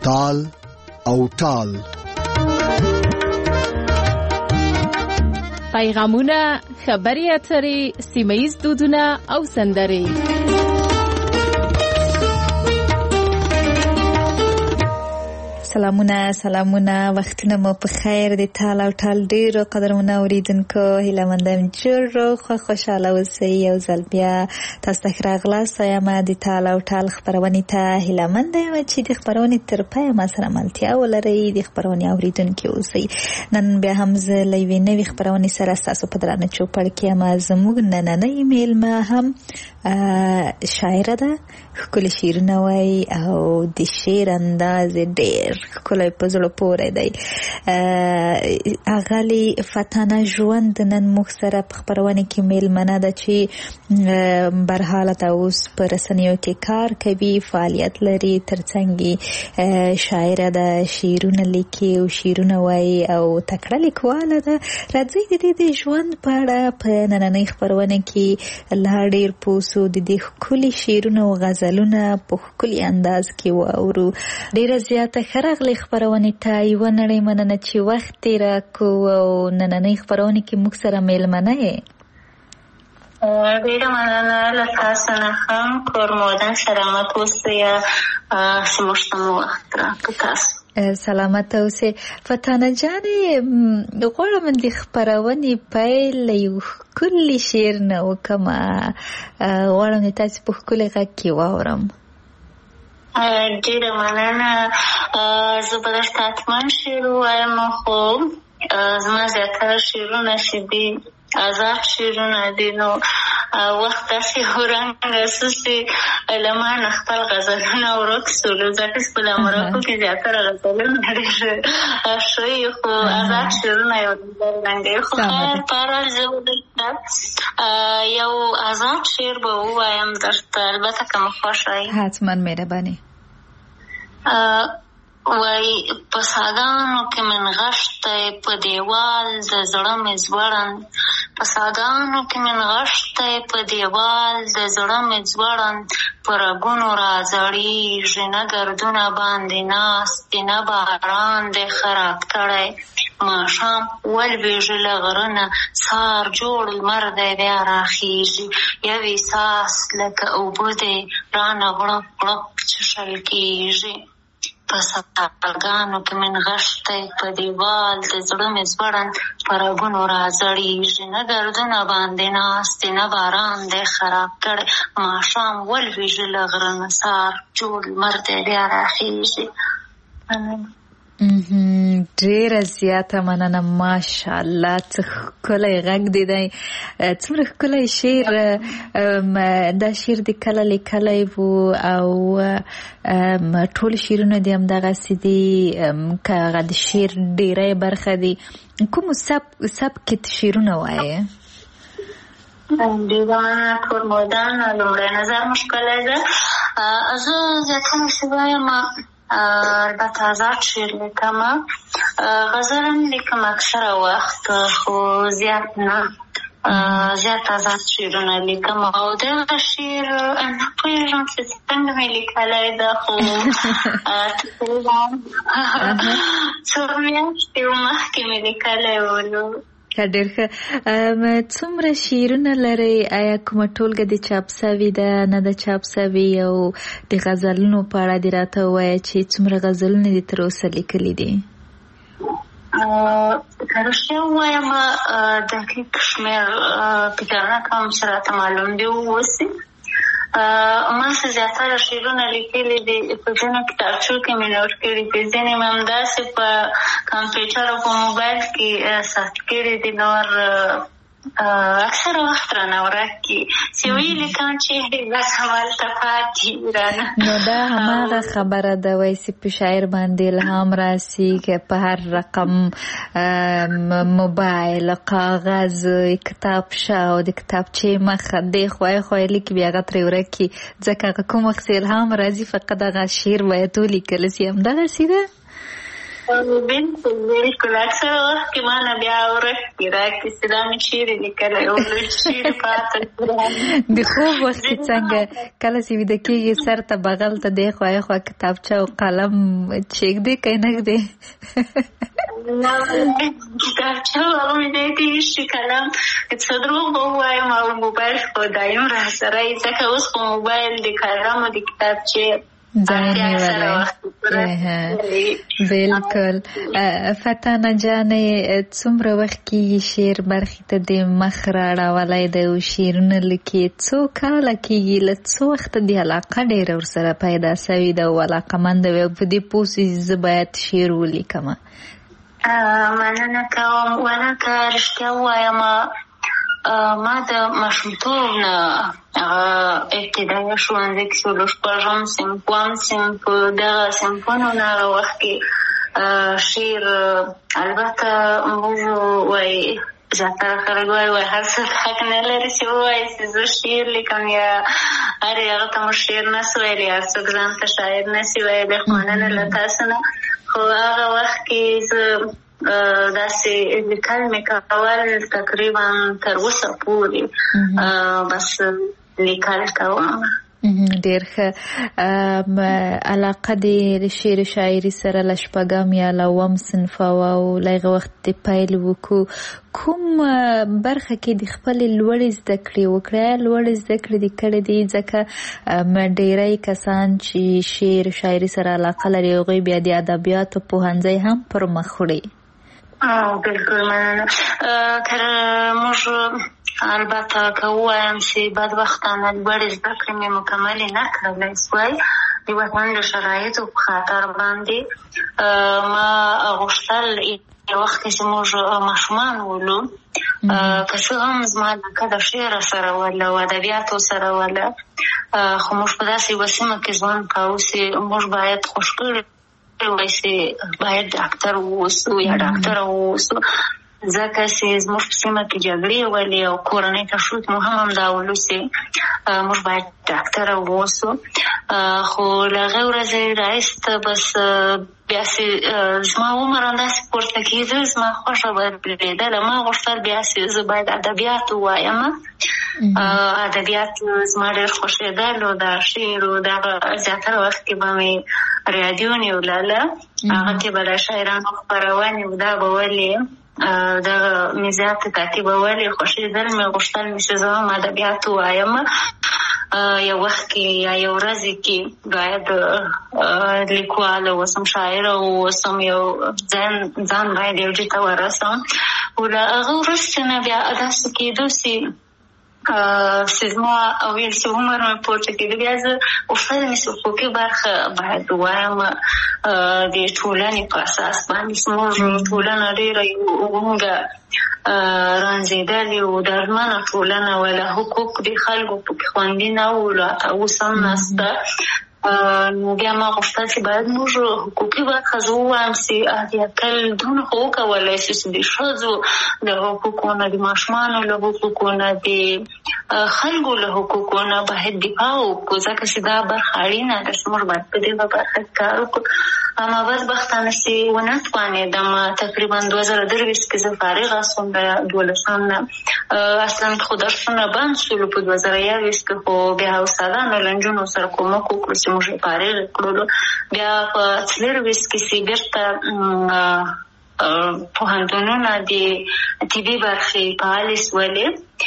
تال او ټال. پیغامونه، خبري اترې، سیمه‌ییز دودونه او سندرې. سلامونه وختونه مو په خیر دي. تال او ټال ډیرو قدرمنه اوریدونکو هیله مندم چې خوشاله اوسئ. یو ځل بیا تاسو ته راغلاست. یم د تال او ټال خبرونې ته هیله مند یم چې د خبرونې تر پایه ما سره ملتیا ولرئ، د خبرونې اوریدونکي اوسئ. نن بیا هم زه له یوې نوې خبرونې سره ستاسو په درانه چوپړ کې یم. زموږ نننۍ میلمه هم شاعره ده، ښکلي شعرونه وایي او د شعر انداز ډېر ښکلی په زړه پورې دی. اغلې فتانه ژوند نن موږ سره په خپرونه کې میلمنه ده چې برحاله ده، اوس په رسنیو کې کار کوي، فعالیت لري، ترڅنګ شاعره ده، شعرونه لیکي او شعرونه وایي او تکړه لیکواله ده. راځئ د دې ژوند په اړه په نننۍ خپرونه کې لا ډېر پوه د دې ښکلي شعرونه او غزلونه په ښکلي انداز کې واورو. ډېره زیاته ښه راغلې خپرونې ته. یوه نړۍ مننه چې وخت یې راکړو او نننۍ خپرونې کې موږ سره میلمنه یې. ډېره مننه له تاسو نه هم کور مودن سلامت اوسئ چې موږ ته مو وخت راکړو. تاسو سلامت اوسئ. فتانه جانې غواړم د خپرونې پیل له یو ښکلي شعر نه وکړم. غواړم د تاسو په ښکلي غږ کې واورم. ډېره مننه. زه به درته حتما شعر ووایم، خو زما زیاتره شعرونه چې دي آزاد شعرونه دي، نو وخت داسې ورنګه سوسې له ما نه خپل غزلونه ورک سولو، ځکه چې په امریکا کې زیاتره غزلونه ډېر ښوي، خو آزاد شعرونه یو رنګه. خو خیر پاره زه درته یو آزاد شعر به ووایم درته، البته که مو خوښه وي. حتما مهرباني. وای په ساګانو کې من غشتی په دیوال د زړه مې ځوړند، په ساګانو کې من غشتی په دیوال د زړه مې ځوړند، په رګونو راځړېږي نه ګردونه باندې ناست نه باران دی خراب کړی، ماښام ولوېږي له غره نه سهار جوړ لمر دی بیا راخېږي، یو احساس لکه اوبه دی رانه غړپ غړپ څښل کېږي. په ساګانو کې من غشتی په دیوال د زړه مې ځوړند، په رګونو راځړېږي نه ګردونه باندې ناست نه باران دی خراب کړی، ماښام ولوېږي له غره نه سهار جوړ لمر دی بیا راخېږي. ډېره زیاته مننه. ماشاءالله څه ښکلی غږ دی. څومره ښکلی شعر. دا شعر د کله لیکلی و او ټول شعرونه دې همدغسې دي که هغه د شعر ډېری برخه دي. کومو سبک شعرونه وایې؟ دیوانه، کور مودن، لومړی نظر مو ښکلی ده. زه زیاتره چې وایم البته آزاد شعر لیکم، غزل هم لیکم اکثره وخت، خو زیات نه، زیات آزاد شعرونه لیکم. او دغه شعر نه پوهېږم چې څنګه مې لیکلی ده، خو تقریبا څو میاشتې مخکې مې لیکلی و. ډېر ښه. څومره شعرونه لرئ؟ آیا کومه ټولګه د چاپ سوي ده، نه ده چاپ سوي؟ او د غزلونو په اړه دې راته ووایه چې څومره غزلونه دې تر اوسه لیکلي دي؟ که رښتیا ووایم دقیق شمېر فکر نه کوم چې راته معلوم دي اوسي. ما څه زیاتره شعرونه لیکلي دي، په ځینو کتابچو کې مې نوټ کړي دي، ځینې مې همداسې په کمپیوټر او په موبایل کې ثبت کړي دي، نور اکثره وخت رانه ورک کي چې ویې لیکم چې بس همالته پاتې رانه. نو دا هماغه خبره ده، وایي چې په شاعر باندې الهام راسي که په هر رقم موبایل، کاغذ، کتابچه او د کتابچې مخه دی خوای خوای لیکي، بیا هغه ترې ورک کي، ځکه هغه کوم وخت الهام راځي فقط هغه شعر باید ولیکل سي. همدغسې ده. بالکل اکثره وخت کې ما نه بیا ورکې راکړي چې دا مې چیرې لیکلی یو لږ چیرې پاته د خوب وخت کې څنګه کله چې ویده کېږي سر ته بغل ته دی خوا خوا کتابچه او قلم چیږدې که نه ږدې کتابچه هغه مې دی کېږي قلم څه دروغ به ووایم او موبایل خو دایم را سره یې ځکه اوس خو موبایل د قلم او د کتابچې بالکل. فتانه جانې څومره وخت کېږي شعر برخې ته د مخ راړولی دی او شعرونه لیکي؟ څو کاله کېږي؟ له څو وخته د علاقه ډېره ورسره پیدا شوې ده او علاقمنده وې او په دې پوه شې زه باید شعر ولیکمه؟ مننه کوم. ولکه رښتیا ووایم ما د ماشومتوب نه ابتدایي ښوونځي کې څلور شپږم صنف اووم صنف په دغه صنفونو نه هغه وخت کې شعر البته موږ وایي زیاتره خلک وایي هر څه حق نه لري چې ووایي چې زه شعر لیکم یا هر هغه ته مو شعر نه سو ویلی هر څوک ځان ته شاعر نه سي ویلی خو مننه له تاسو نه خو هغه وخت کې زه داسې لیکل مې کول تقریبا تر اوسه پورې بس لیکل کوم. ډېر ښه. علاقه د شعر شاعري سره له شپږم یا له اووم صنف وه او له هغه وخت د پیل وکړو. کوم برخه کې د خپلې لوړې زده کړې وکړې؟ لوړې زده کړې دې کړې دي ځکه ډېری کسان چې شعر شاعري سره علاقه لري هغوی بیا د ادبیاتو پوهنځی هم پر مخ وړي. بالکل مننه. که موږ البته که ووایم چې بدبختانه لوړې زده کړې مې مکملې نه کړلی سوای د وطن د شرایطو په خاطر باندې ما غوښتل یو وخت کې چې موږ ماشومان ولو که څه هم زما علاقه د شعر سره وله او ادبیاتو سره وله خو موږ په داسې یوه سیمه کې ژوند کوو چې موږ باید خوش کړي وای چې باید ډاکټر واوسو یا ډاکټره واوسو ځکه چې زموږ په سیمه کې جګړې ولې او کورنۍ تشویق مو هم همدا ولو چې موږ باید ډاکټره واوسو خو له هغې ورځې راایسته بس بیا چې زما عمر همداسې پورته کېده زما خوښه بدلېدله ما غوښتل بیا چې زه باید ادبیات ووایم ادبیات زما ډېر خوښېدل او د شعر او دغه زیاتره وخت کې به مې رادیو نیولاله هغه کې به د شاعرانو خپرونې او دا به ولې دغه مې زیاته تعقیبولې خوښېدل مې غوښتل مې چې زه هم ادبیات ووایم یو وخت کې یا یو ورځې کې باید لیکواله اوسم شاعره واوسم یو ځان باید یو ځای ته ورسم خو له هغه وروسته نه بیا داسې کېدو چې زما ویل چې عمر مې پورته کېده بیا زه غوښتل مې چې حقوقي برخه باید ووایم د ټولنې په اساس باندې زموږ ټولنه ډېره ونګه رانځېدلې او درمنه ټولنه وله حقوق د خلکو پکې خوندي نه وو اوس هم نسته نو بیا ما غوښتل چې باید موږ حقوقي برخه زه ووایم چې اهلیتل دونه خو وکولی شي چې د ښځو د حقوقو نه د ماشومانو له حقوقو نه د خلکو له حقوقو نه باید دفاع وکړو ځکه چې دا برخه اړینه ده چې موږ باید په دې برخه کې کار وکړو اما بدبختانه چې ونه توانېدم تقریبا 2023 کې زه فارغه شوم د 12 نه اصلا خو درسونه بند شولو په 2021 کې خو بیا استادانو له نجونو سره کومک وکړو چې موږ یې فارغ کړلو بیا په 24 کې چې بېرته پوهنتونونه د طبي برخې فعالې شولې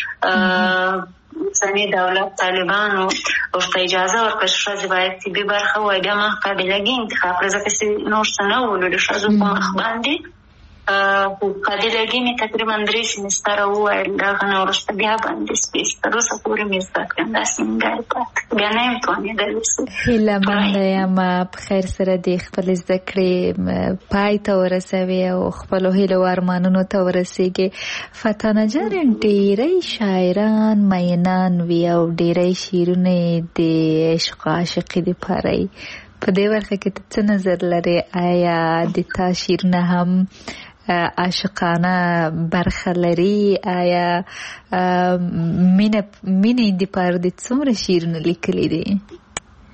اوسني دولت طالبانو ورته اجازه ورکړه چې ښځې باید طبي برخه ووایي بیا ما قابلګي انتخاب کړه ځکه چې نور څه نه ولو د ښځو په مخ باندې قابلګي مې تقریبا 3 سمستره وویل د هغه نه وروسته بیا باندې سپېڅ تر اوسه پورې مې زده کړم داسې نیمګړی پاتې بیا نه یم توانېدلی هیله منده یم په خیر سره د خپلې زده کړې پای ته ورسوي او خپلو هیلو او ارمانونو ته ورسېږي. فتانه جان ډېری شاعران مینان وي او ډېری شعرونه د عشق او عاشقي دپاره یي په دې برخه کې ته څه نظر لرې؟ آیا د تا شعرونه هم عاشقانه برخه لري؟ آیا مینې دپاره د څومره شعرونه لیکلي دي؟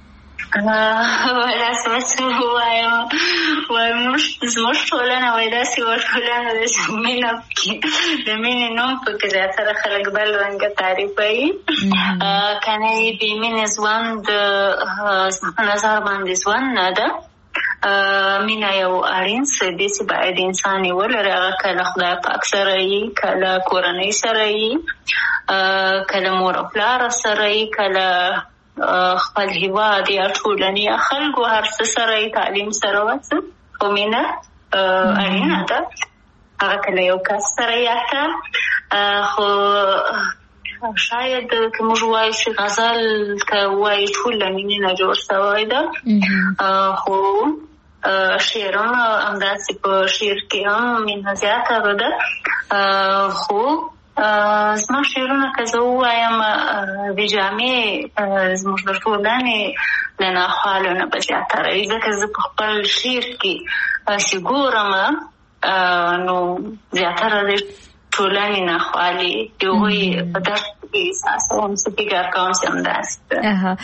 ولا سمسو ومش ټولنه وای داسې ټولنه د مینه کې د مینې نوم پکې زیاتره خلک بل رنګه تعریفوي کنه بې مینې ژوند نظر باندې ژوند نه ده مینه یو اړین څه دی چې باید انسان یې ولري هغه کله خدای پاک سره یي کله کورنۍ سره یي کله مور او پلار سره یي کله خپل هیواد یا ټولنې یا خلکو هر څه سره یي تعلیم سره وڅ خو مینه اړینه ده هغه کله یو کس سره یي خو شاید که موږ وایو چې غزل که وایي ټول له مینې نه جوړ شوی ده خو شعر هم همداسې په شعر کې هم مینه زیاته ده خو زما شعرونه که زه ووایم د جامې زموږ د ټولنې له ناخوالو نه به زیاتره وي ځکه زه په خپل شعر کې چې ګورم نو زیاتره د ټولنې ناخوالې د هغوی په درد کې احساسوم څه فکر کوم چې همداسې ده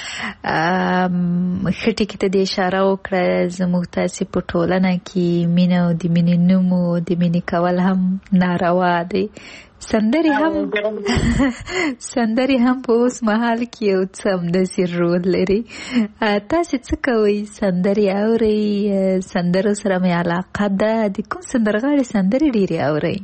ښه ټکي ته دې اشاره وکړه زموږ تاسې په ټولنه کې مینه او د مینې نوم او د مینې کول هم ناروا دی سندرې هم په اوس مهال کې یو څه همداسې رول لري تاسې څه کوئ سندرې اورئ سندرو سره مې علاقه ده د کوم سندرغاړي سندرې ډېرې اورئ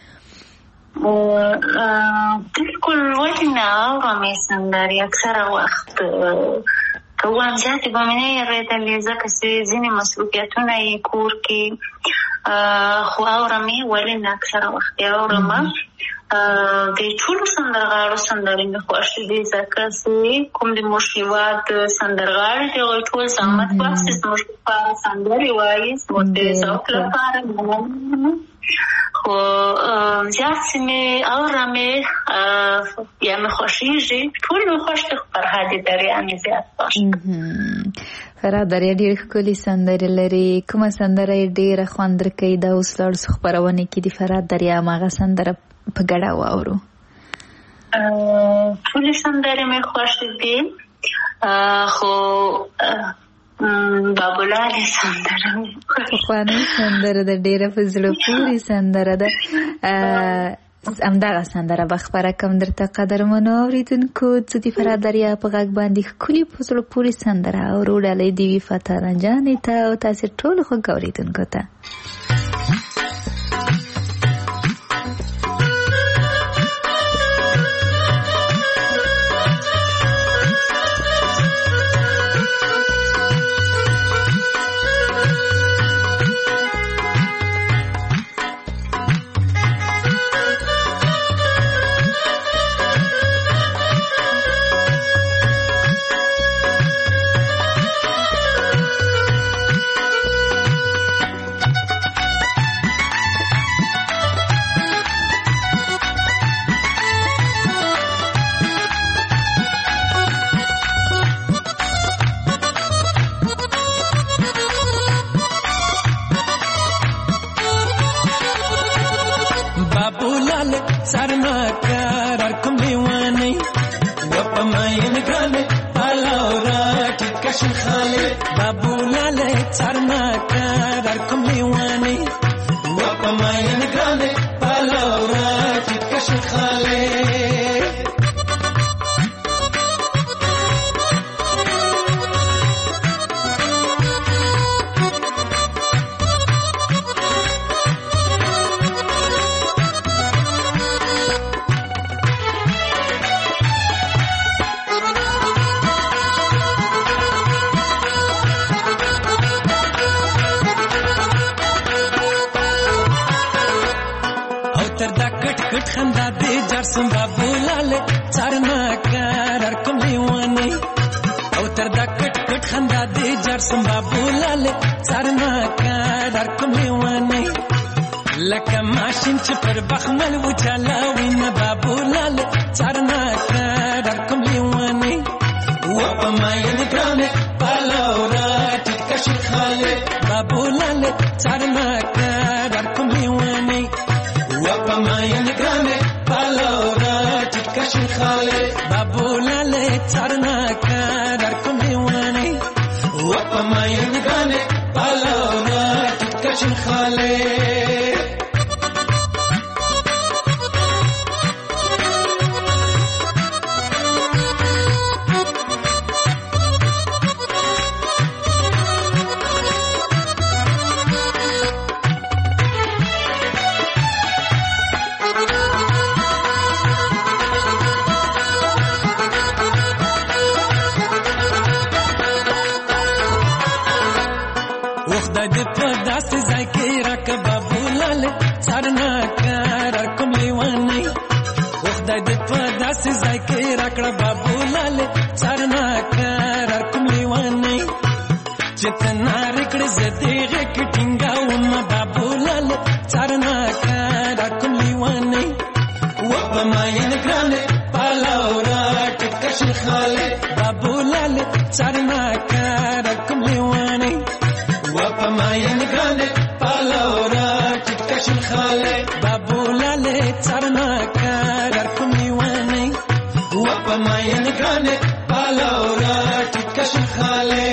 بالکل ولې نه اورم سندرې اکثره وخت که ووایم زیاتې به مې نه اورېدلې ځکه چې ځینې مصروفیتونه یې کور کې خو اورم یې ولې نه اکثره وخت یې اورم د ټولو سندرغاړو سندرې مې خوښې دي ځکه چې کوم د موږ هېواد سندرغاړي دي هغوی ټول زحمت باسي زموږ لپاره سندرې وایي زموږ د ذوق لپاره خو زیات چې مې اورم یا مې خوښېږي ټول مې خوښ دي خو فرهاد دریا مې زیات خوښ فرهاد دریا ډېرې ښکلې سندرې لري کومه سندره یې ډېره خوند درکوي دا اوس لاړو څو خپرونې کې د فرهاد دریا هماغه سندره په ګډه واورو ټولې سندرې مې خوښې دي خو بابولالې سندره پخوانۍ سندره ده ډېره په زړه پورې سندره ده همدغه سندره به خپره کړم درته قدرمنو اورېدونکو زه د فرهاد دریا په غږ باندې ښکلې په زړه پورې سندره اورو ډالۍ دې وي فتح رنجانې ته او تاسې ټولو خوږ اورېدونکو ته خدای دې په داسې ځای کې راکړه بابولاله څارناکار کوم لیوانې خدای دې په داسې ځای کې راکړه بابولاله څارناکار کوم لیوانې چې ته نارې کړې زه دېغې کې ټینګاوم بابولاله څارناکار کوم لیوانې په ماین ګرانه پالاورا ټکشن خاله بابولاله څارناکار کوم لیوانې په ماین ګرانه پالاورا ټکشن خاله بابولاله څارناکار کوم لیوانې په ماین ګرانه پالاورا ټکشن خاله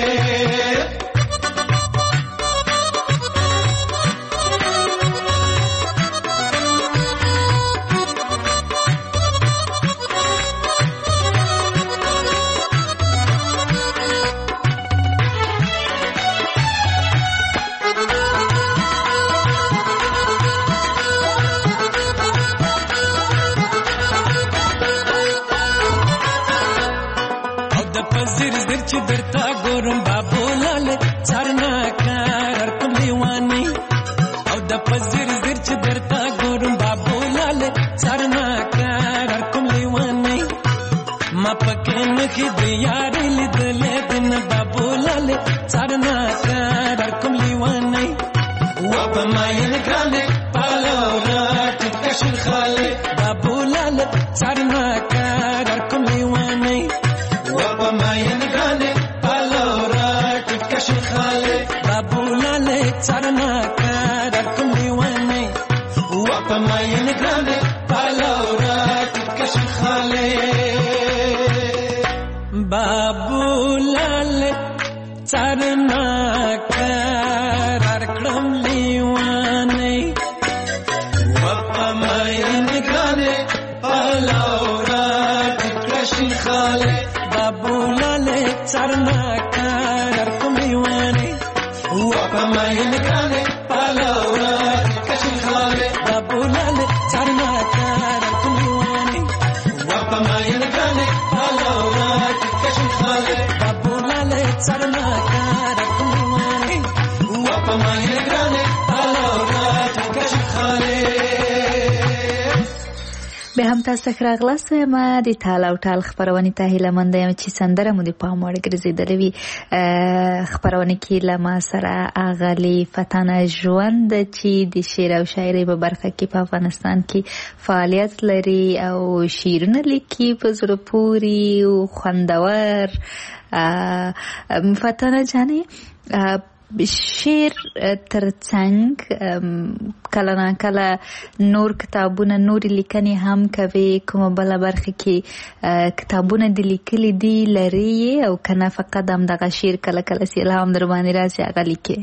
چې درتا ګورم بابولاله څارناکار کوم لیوانې او د پزیر زیر چې درتا ګورم بابولاله څارناکار کوم لیوانې ما پکې نخې د یارې لیدلې دن بابولاله څارناکار کوم لیوانې په ماین ګرانه پالاورا ټکشن خاله بابولاله څارناکار کوم لیوانې په ماین ګرانه پالاورا ټکشن خاله بابولاله څارناکار کوم لیوانې په ماین ګرانه پالاورا ټکشن خاله بابولاله څارناکار کوم لیوانې په ماین ګرانه پالاورا ټکشن خاله بابولاله څارناکار کوم لیوانې په ماین ګرانه پالاورا ټکشن خاله بابولاله څارناکار کوم لیوانې په ماین ګرانه پالاورا ټکشن خاله بابولاله څارناکار کوم لیوانې په ماین ګرانه پالاورا ټکشن خاله به هم تاسو ښه راغلاست ما د تال او ټال خبرونه ته هیله مند یم چې سندره مو د پام وړ ګرځیدلې وي خبرونه کې لما سره اغلی فتانه ژوند چې د شعر او شاعري په برخه کې په افغانستان کې فعالیت لري او شعرونه لیکي په زړه پورې او خوندور فتانه جانې شعر ترڅنګ کله نه کله نور کتابونه نور لیکنې هم کوي کومه بل برخه کې کتابونه د لیکلي دي لري او کنه فقط هم دغه شعر کله کله سي الهام در باندې راځي هغه لیکي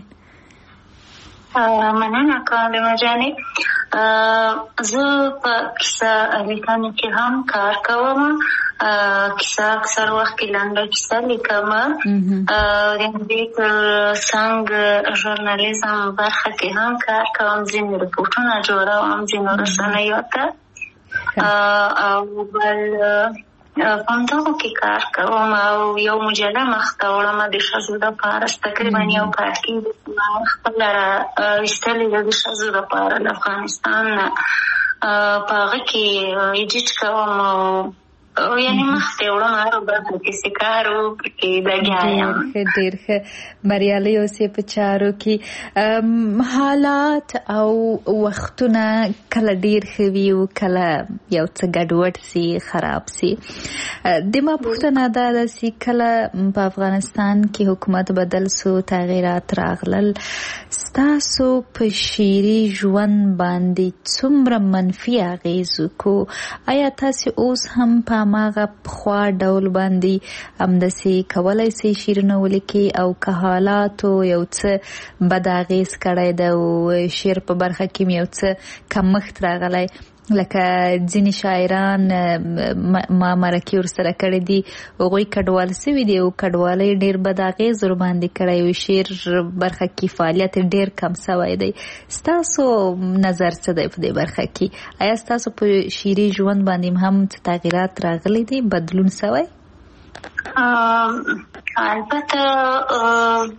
مننه کالم جانې زه په کیسه لیکنې کې هم کار کوم کیسه اکثر وخت کې لنډه کیسه لیکم د دې څنګه ژورنالیزم برخه کې هم کار کوم ځینې رپورټونه جوړوم ځینې رسنیو ته او بل پانتاغو کې کار کوم او یو مجله مخته وړم د ښځو دپاره تقریبا یو کال کې خپله راویستلې ده د ښځو دپاره د افغانستان نه په هغه کې ایډیټ کوم یعنی مخته وړم هر برخه کې څه کار وکړي لګیا یم ډېر ښه بریالي اوسې په چارو کې حالات او وختونه کله ډېر ښه وي او کله یو څه ګډوډ سي خراب سي د ما پوښتنه دا ده چې کله په افغانستان کې حکومت بدل سو تغیرات راغلل ستاسو په شعري ژوند باندې څومره منفي اغېز وکړو آیا تاسو اوس هم په هماغه پخوا ډول باندې همداسې کولی سئ شعرونه ولیکئ او که حالاتو یو څه بد اغېز کړی ده او شعر په برخه کې یو څه کمښت راغلی لکه ځینې شاعران ما مرکې ورسره کړې دي هغوی کډوال سوي دي او کډوالۍ ډېر بد اغېز ورباندې کړی او شعر برخه کې فعالیت ډېر کم سوی دی ستاسو نظر څه دی په دې برخه کې آیا ستاسو په شعري ژوند باندې هم څه تغیرات راغلی دي بدلون سوی البته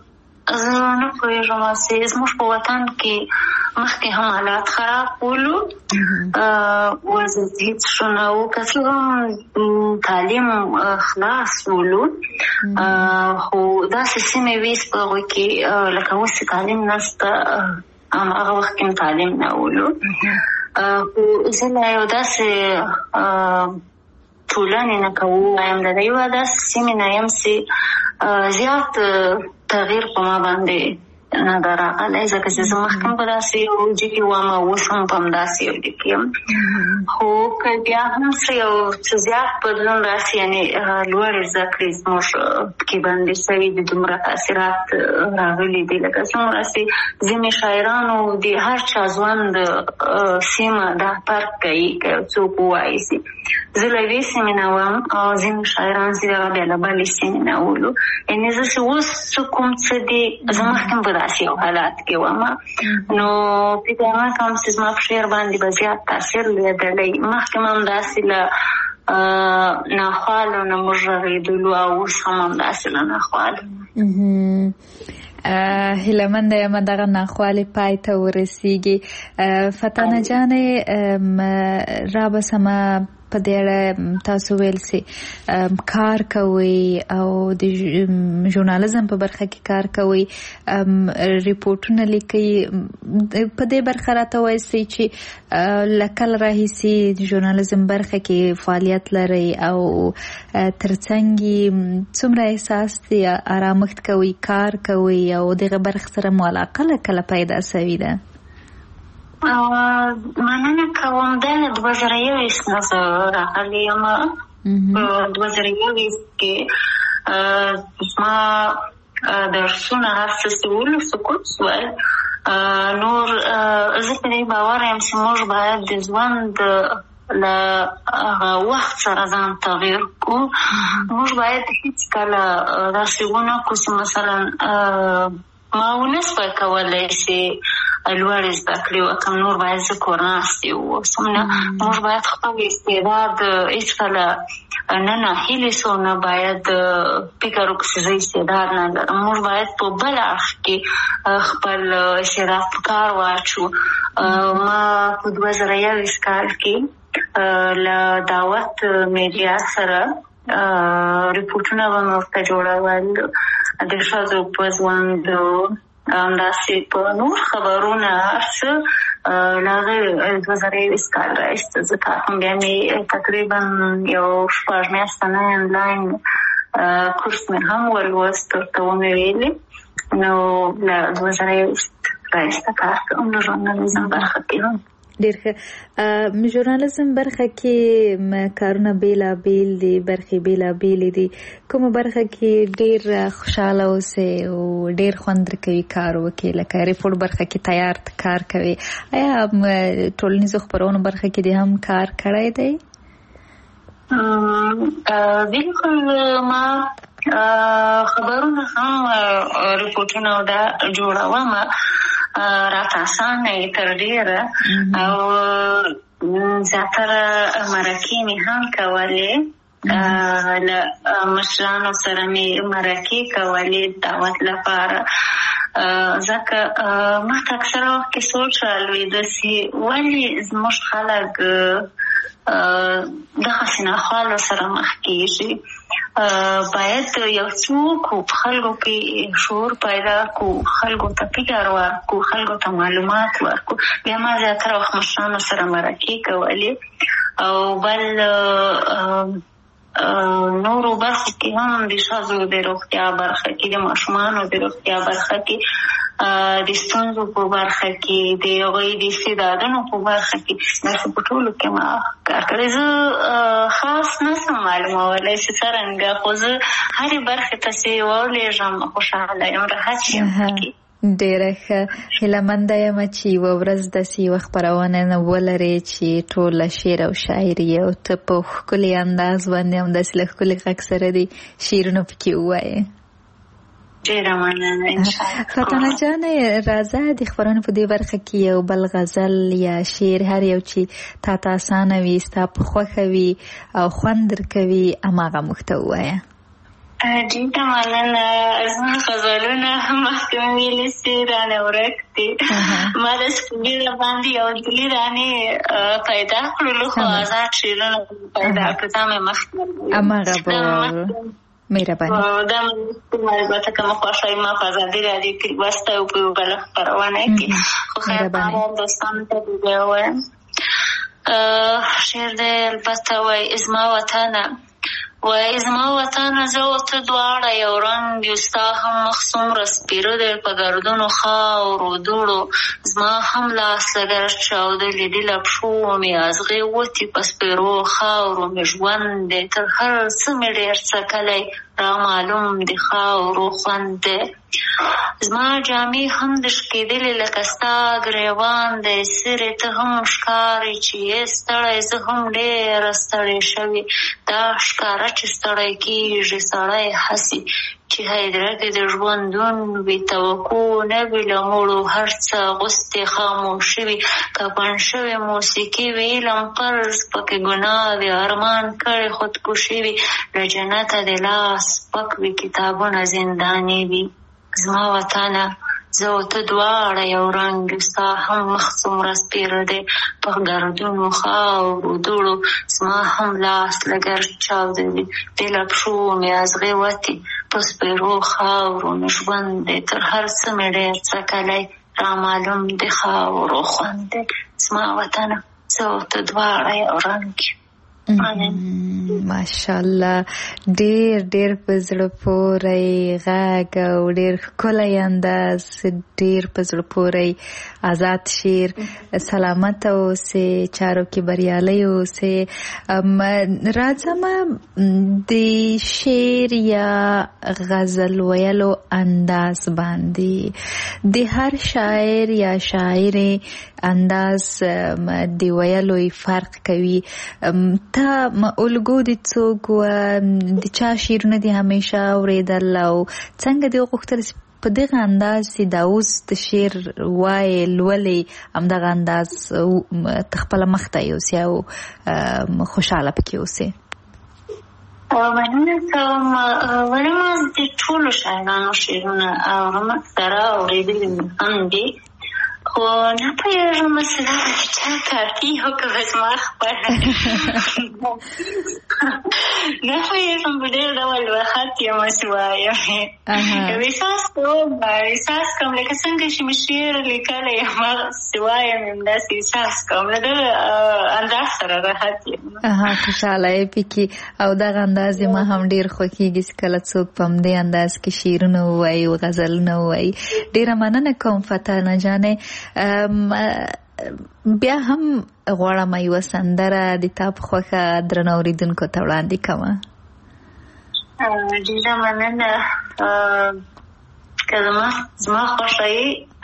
زه نه پوهېږم چې زموږ په وطن کې مخکې هم حالات خراب ولو وضعیت هېڅ ښه نه و که څه هم تعلیم خلاص ولو خو داسې سیمې وې چې په هغوی کې لکه اوس چې تعلیم نشته هماغه وخت کې تعلیم نه ولو خو زه لا یو داسې ټولنې نه که ووایم د یوه داسې سیمې نه یم چې زیات تغییر په ما باندې نه ده راغلی ځکه چې زه مخکې په داسې یو وجه کې وم او اوس هم په همداسې یو وجه کې یم خو که بیا هم څه یو څه زیات بدلون راسي یعنې لوړې زده کړې زموږ کې باندې شوي دي دومره تاثیرات راغلي دي لکه څومره چې ځینې شاعرانو د هر چا ژوند سیمه دا فرق کوي که څوک ووایي چې زه له یوې سیمې نه وم او ځینې شاعران چې دغه بیا له بلې سیمې نه ولو یعنې زه چې اوس څه کوم څه دي زه مخکې په داسې یو حالات کې وم نو فکر نه کوم چې زما په شعر باندې به زیات تاثیر لیدلی مخکې هم همداسې له ناخوالو نه موږ غږېدلو او اوس هم همداسې له ناخوالو هیلهمنده یم دغه ناخوالې پای ته ورسیږي فتانه جانې رابسمه په دې اړه تاسو ویل چې کار کوي او د ژورنالیزم په برخه کې کار کوي ریپورټونه لیکي په دې برخه راته وایي چې لکل راهیسي د ژورنالیزم برخه کې فعالیت لري او ترڅنګ څومره احساس دی آرامښت کوي کار کوي او دغه برخه سره مو علاقه کله پیدا شوې ده مننه کوم دا 2021 نه زه راغلی یم په 2021 کې زما درسونه هر څه سوال سکوت سوال نور زه په دې باور یم چې موږ باید د ژوند له وخت سره ځان تغییر کړو موږ باید هیڅکله داسې ونه کړو چې مثلا ما ونه سوای کولی چې لوړې زده کړې وکړم نور باید زه کور ناستې واوسم نه موږ باید خپل استعداد هېڅکله نه ناهیلې سو نه باید فکر وکړو چې زه استعداد نه لرم موږ باید په بل اړخ کې خپل استعداد په کار واچو ما په 2021 کال کې له دعوت میډیا سره ریپورټونه به مې ورته جوړول د ښځو په ژوند همداسې په نور خبرونه هر څه له هغې 2021 کال راهیسته زه کار کوم بیا مې تقریبا یو 6 میاشته نه آنلاین کورس مې هم ولوست ورته ومې ویلې نو له 2021 راهیسته کار کوم د ژورنالیزم برخه کې هم ډېر ښه ژورنالیزم برخه کې کارونه بېلابېل دي برخې بېلابېلې دي کومه برخه کې ډېر خوشحاله اوسئ او ډېر خوند درکوي کار وکړئ لکه ریپورټ برخه کې تیار کار کوي آیا ټولنیزو خپرونو برخه کې دې هم کار کړی دی بالکل ما خبرونه هم ریپورټونه دا جوړوم راته اسانه یې تر ډېره او زیاتره مرکې مې هم کولې له مشرانو سره مې مرکې کولې دعوت لپاره ځکه ما ته اکثره وخت کې سوچ رالوېده چې ولې زموږ خلک دغسې ناخوالو سره مخ کېږي باید یو څوک په خلکو کې شعور پیدا کړو خلکو ته فکر ورکړو خلکو ته معلومات ورکړو بیا ما زیاتره وخت مشرانو سره مرکې کولې او بل نورو برخو کې هم د ښځو د روغتیا برخه کې د ماشومانو د روغتیا برخه کې د ستونزو په برخه کې د هغوی د استعدادونو په برخه کې داسې په ټولو کې ما کار کړی زه خاص نه شم معلومولی چې څرنګه خو زه هرې برخې ته چې ولېږم خوشحاله یم راحت یم پکې ډېره ښه هیلهمنده یم چې یوه ورځ داسې یوه خپرونه ولرې چې ټوله شعر او شاعري او ته په ښکلي انداز باندې همداسې له ښکلي غږ سره دې شعرونه پکې ووایې ډېره مننه انشاءالله فتانه جانې راځه د خپرونې په دې برخه کې یو بل غزل یا شعر هر یو چې تا ته اسانه وي ستا په خوښه وي او خوند درکوي هماغه موږ ته ووایه ډېره مننه. زما غزلونه مخکې مې ویلې چې رانه ورک دي. ما داسې په ډېره باندې یو دلي رانې پیدا کړلو، خو آزاد شعرونه پیدا کړو. دا مې مخکې هماغه به مهرباني. دا مې البته که مې خوښوي ما په ازادي راډیو کې لوستی او په یوه بله خپرونه کې. خو خیر تمام دوستانو ته دې بیا ووایم. شعر دی البته وایي زما وطنه، وای زما وطنه زه او ته دواړه یو رنګ یو، ستا هم مخ څومره سپېره دی په ګردونو خاورو دوړو، زما هم لاس لږ چاودلي دي له پښو مې ازغې وتې په سپېرو خاورو مې ژوند دی، تر هر څه مې ډېر څکلی را معلوم د خاورو خوند دی. زما جامې هم د شکېدلې لکه ستا ګریوان دی، سرې ته هم ښکارې چې یې ستړی، زه هم ډېره ستړې شوې. دا ښکاره چې ستړی کېږي سړی هسې چې هدیره کې د ژوندون وي، توقع نه وي له مړو هر څه غوستې خاموشي وي، کفن شوې موسیقي وي، علم فرض پکې ګناه وي، ارمان کړی خودکشي وي، له جنته د لاس پک وي، کتابونه زنداني وي. زما وطنه زه او ته دواړه یو رنګ یو، ستا هم مخ څومره سپېره دی په ګردونو خاورو دوړو، زما هم لاس لږ چاودلي دي له پښو مې ازغې وتې په سپېرو خاورو مې ژوند دی، تر هر څه مې ډېر څکلی را معلوم د خاورو خوند دی. زما وطنه زه او ته دواړه یو رنګ یو. ماشاءالله ډېر ډېر په زړه پورې غږ او ډېر ښکلی انداز، ډېر په زړه پورې آزاد شعر. سلامت اوسې، چارو کې بریالی اوسې. راځم د شعر یا غزل ویلو انداز باندې، د هر شاعر یا شاعر انداز د ویلو فرق کوي. تا الګو د څوک و د چا شعرونه دي همیشه اورېدل او څنګه دې وغوښتل په دغه انداز چې دا اوس د شعر وایې لولې همدغه انداز ته خپله مخته یوسې او خوشحاله پکې اوسې؟ مننه کوم. ولې ما د ټولو شاعرانو شعرونه اورم، اکثره اورېدلي هم دي، خو نه پوهېږم مثلا د چا کافي او که به زما خپله نه پوهېږم په ډېر ډول وخت یم چې وایم احساس کوم لکه څنګه چې مې شعر لیکلی یم هغسې وایم همداسې احساس کوم، له دغه انداز سره راحت یم. خوشحاله یې پکې او دغه انداز یې ما هم ډېر خوښېږي چې کله څوک په همدې انداز کې شعرونه ووایي او غزلونه ووایي. ډېره مننه کوم فتانه جانې. بیا هم غواړم یوه سندره د تا په خوښه درنو اورېدونکو ته وړاندې کومه. ډېره مننه. که زما خوښه یې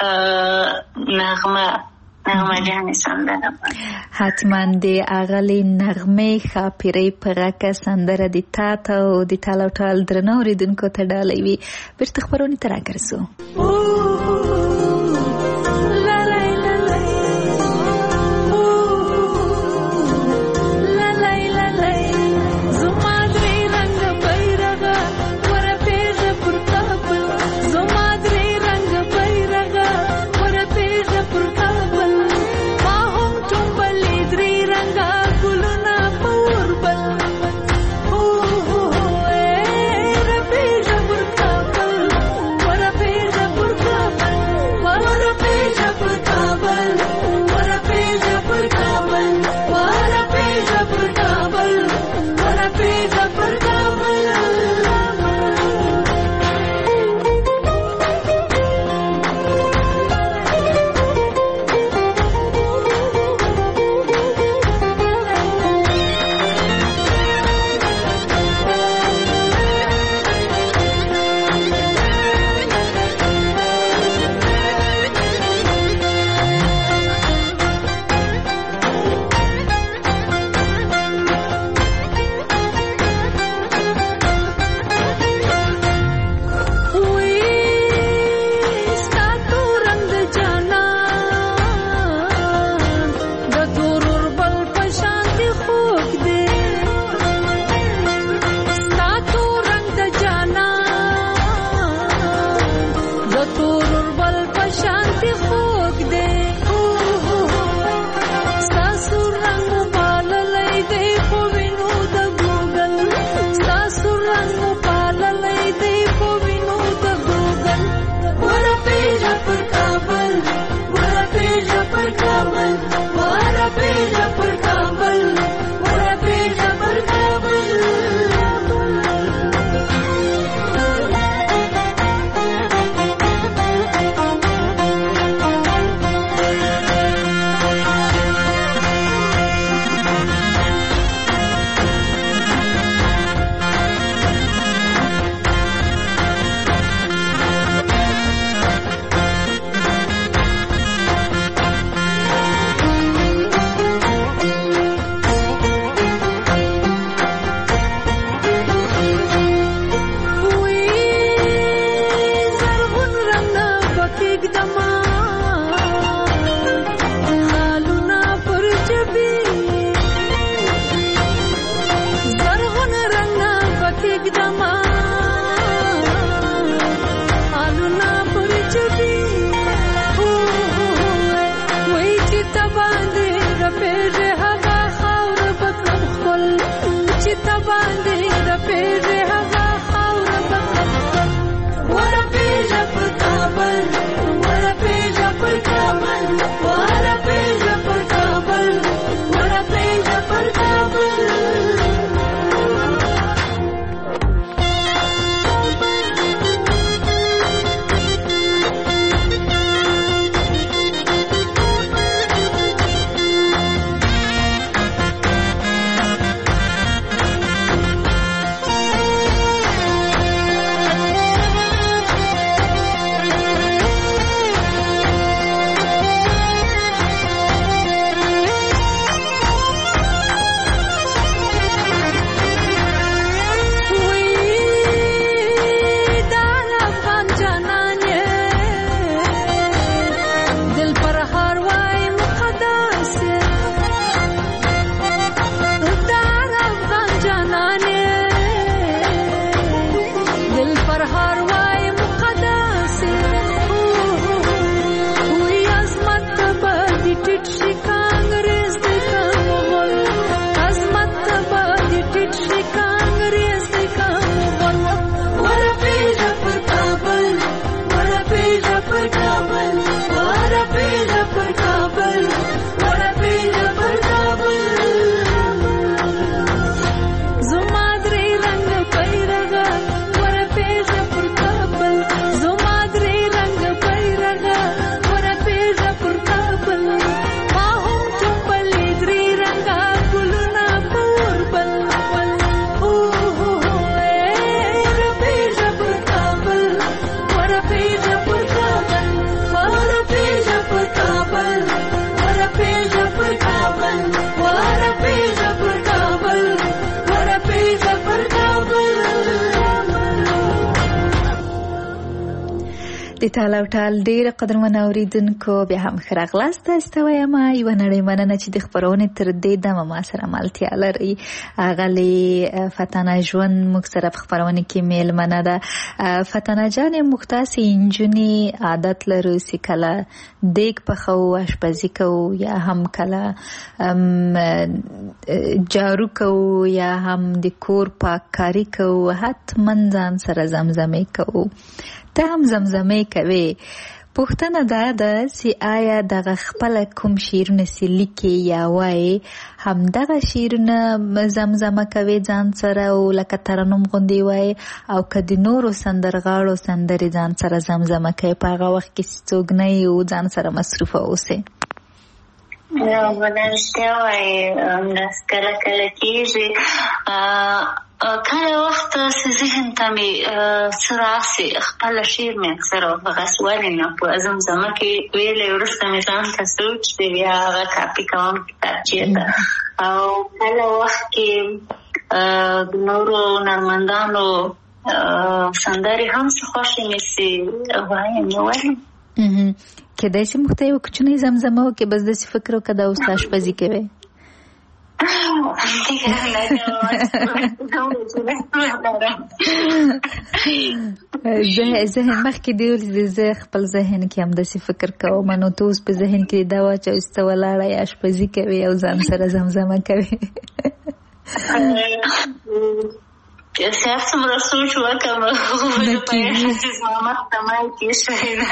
نغمه جانې سندره حتما د اغلې نغمې ښاپیرۍ په غږه سندره د تا ته او د ټال او ټال درنو اورېدونکو ته ډالۍ وي. بېرته خپرونې ته راګرځو. د ټال او ټال ډېر قدرمن اوریدونکو بیا هم ښه راغلاست. تاسو ته وایم یوه نړۍ مننه چې د خپرونې تر دې دمه ما سره ملتیا لري. ښاغلې فتانه ژوند موږ سره په خپرونې کې میلمنه ده. فتانه جانې موږ تاسې نجونې عادت لرو چې کله دیګ پخوو اشپزي کوو یا هم کله جارو کوو یا هم د کور پاککاري کوو حتما ځان سره زمزمې کوو. ته هم زمزمې کوي. پوښتنه دا ده چې آیا دغه خپل کوم شعرونه چې لیکي یا وایي همدغه شعرونه زمزمه کوي ځان سره او لکه ترنم غوندې وایي او که د نورو سندرغاړو سندرې ځان سره زمزمه کوي په هغه وخت کې چې څوک نه یې او ځان سره مصروفه اوسئ؟ رښتیا وایي همداسې کله کله کېږي. کله وخت چې ذهن ته مې څه راسي خپله شعر مې اکثره هغسې ولې نه په زمزمه کې ویلی وروسته مې ځان ته سوچ دی بیا هغه کاپي کوم کتابچې ته او کله وخت کې د نورو نرمندانو سندرې هم څه خوښې مې چې وایم نو ولې کېدای شي موږ ته یو کوچنۍ زمزمه وکړې بس داسې فکر وکړه دا اوس اشپزي کوې. ذهن مخکې دی زه خپل ذهن کې هم داسې فکر کوم نو ته اوس په ذهن کې دا واچوه چې ته ولاړه یې اشپزي کوې او ځان سره زمزمه کوې. صاحب څومره سوچ وکړم په زما مخ ته مایک ایښی ده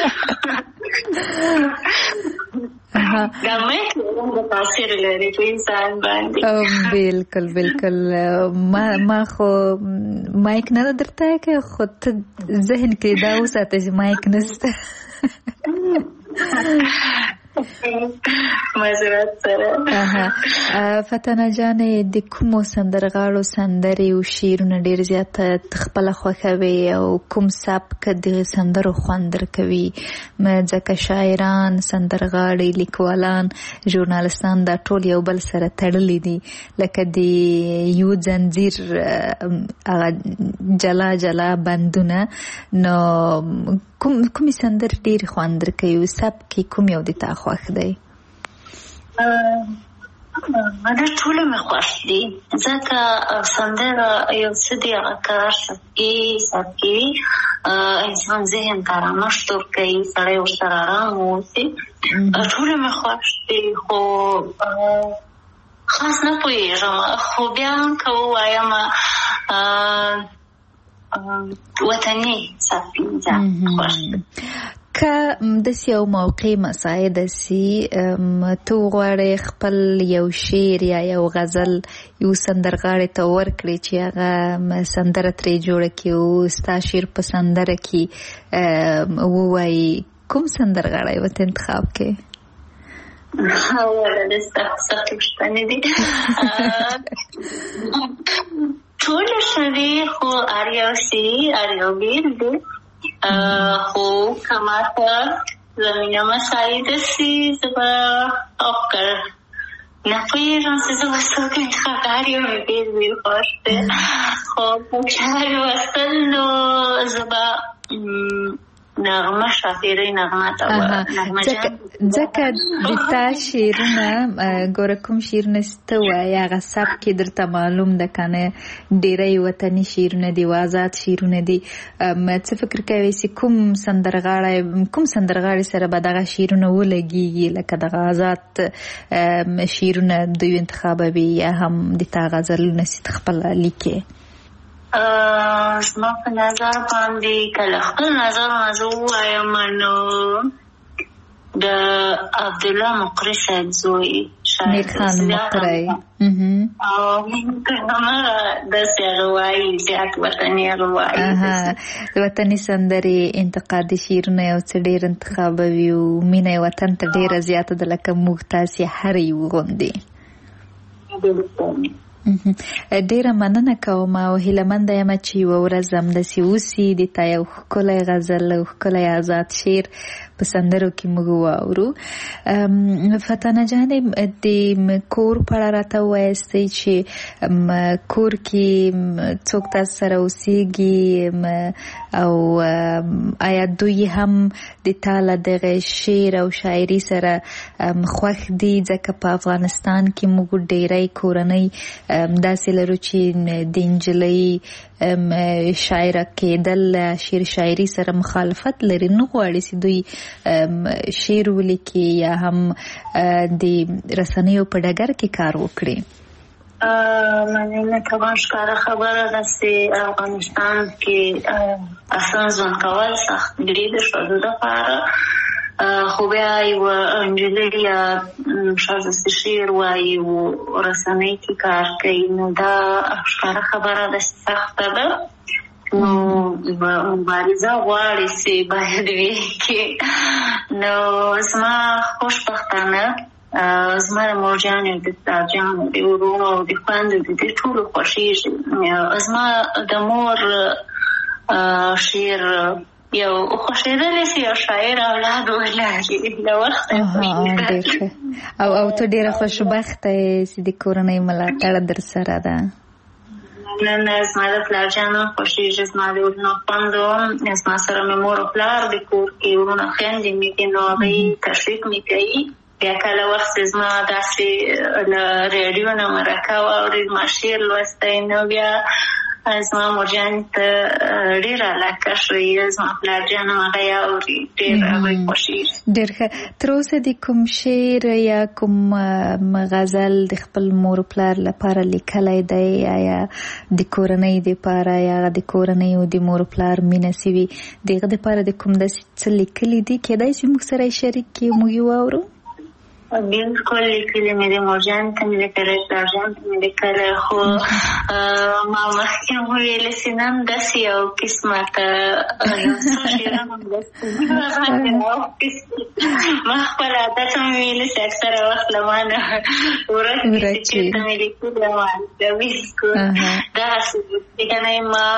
دا مایک د تاثیر لري په انسان باندې. بالکل بالکل. ما خو مایک نه درته که خو ته ذهن کې دا وساته چې مایک نشته. معذرت سره. فتانه جانې د کومو سندرغاړو سندرې او شعرونه ډېر زیاته خپله خوښوي او کوم سبک د سندرو خوند درکوي؟ ځکه شاعران، سندرغاړي، لیکوالان، ژورنالستان دا ټول یو بل سره تړلي دي لکه د یو ځنځیر هغه جلا جلا بندونه. نو کومې سندرې ډېرې خوند درکوي او سبک کوم یو د تا خوښ دی؟ دا ټوله مې خوښ دي ځکه سندره یو څه دی هغه کار سبکي انسان ذهن ته آرامښت ورکوي سړی ورسره ارام واوسي. ټوله مې خوښ دي خو خاص نه پوهېږم خو بیا هم که ووایم وطني سبکي خوښ دي. که داسې یو موقع مساعده سي ته وغواړې خپل یو شعر یا یو غزل یو سندرغاړي ته ورکړې چې هغه سندره ترې جوړه کړي او ستا شعر په سندره کې ووایي، کوم سندرغاړی به ته انتخاب کړې؟ سخت پوښتنې دي. ټول ښه دي خو هر یو بېل دی. خو که ماته زمینه مساعده سي زه به افکر نه پوهېږم چې زه به څوک انتخاب کړم. هر یو مې بېل بېل خوښ دی خو په چار لوستل نو زه به نغمه شافیري نغمه ته ځکه د تا شعرونه ګوره کوم شعرونه ته وایي هغه سبک کې درته معلوم ده که نه ډېری وطني شعرونه دي او آزاد شعرونه دي. څه فکر کوې چې کوم سندرغاړي سره به دغه شعرونه ولګېږي لکه دغه آزاد شعرونه دوی انتخابوي یا هم د تا غزلونه چې ته خپله لیکې؟ زما په نظر باندې کله خپل نظر زه ووایم نو د عبدالله مقری صاحب زوی میرخان مقری او همغه داسې هغه وایي زیات وطني هغه وایي وطني سندرې انتقادي شعرونه یو څه ډېر انتخابوي او مینه یې وطن ته ډېره زیاته ده لکه موږ تاسې هر یو غوندې. ډیره مننه کوم او هیلهمنده یم چې یوه ورځ همداسې وسي د تا یو ښکلی غزل او ښکلی آزاد شعر په سندرو کې موږ واورو. فتانه جانې د کور په اړه راته ووایاستئ چې کور کې څوک تاسو سره اوسېږي او آیا دوی هم د تا له دغه شعر او شاعري سره خوښ دي؟ ځکه په افغانستان کې موږ ډیری کورنۍ داسې لرو چې د نجلۍ شاعره کېدل شعر شاعري سره مخالفت لري، نه غواړي چې دوی شعر ولیکي یا هم د رسنیو په ډګر کې کار وکړي. مننه کوم. ښکاره خبره ده چې افغانستان کې اسان ژوند کول سخت دي د ښځو دپاره، خو بیا یوه نجلۍ یا ښځه چې شعر وایي او رسنۍ کې کار کوي نو دا ښکاره خبره ده چې سخته ده. نو مبارزه غواړي چې باید وکړي. نو زما خوشبختانه زما د مور جانې او د پلار جانو د ورونو او د خویندو د دې ټولو خوښېږي. زما د مور شعر یو خوښېدلی چې یو شاعر اولاد ولري له وخته. او ته ډېره خوشبخته یې چې د کورنۍ ملاتړ در سره ده. نه زما د پلار جانو خوښېږي، زما د ورونو خویندو، زما سره مې مور او پلار د کور کې ورونه خویندې مې دي نو هغوی تشویق مې کوي. بیا کله وخت زما داسې له ریډیو نه مرکه واوري زما شعر لوستی نو بیا زما مور جانې ته ډېره علاقه ښیي، زما پلار جان هم هغه یې اوري، ډېر هغوی خوښېږي. ډېر ښه. تر اوسه د کوم شعر یا کوم غزل د خپل مور پلار لپاره لیکلی دی؟ یا د کورنۍ دپاره یا د کورنۍ او د مور پلار مینه سوي د هغه دپاره د کوم داسې څه لیکلي دي کیدای شي موږ سره یې شریک کړي موږ یې واورو؟ بالکل لیکلي مې د مور جان ته مې لیکلی، پلار جان ته مې لیکلی، خو ما مخکې هم وویلې چې نن داسې یو قسمته یو څو شعرونه هم داسې ما خپل عادت هم ویلې چې اکثره وخت له ما نه ورک دي چې چېرته مې لیکلي ما بالکل داسې که نه ما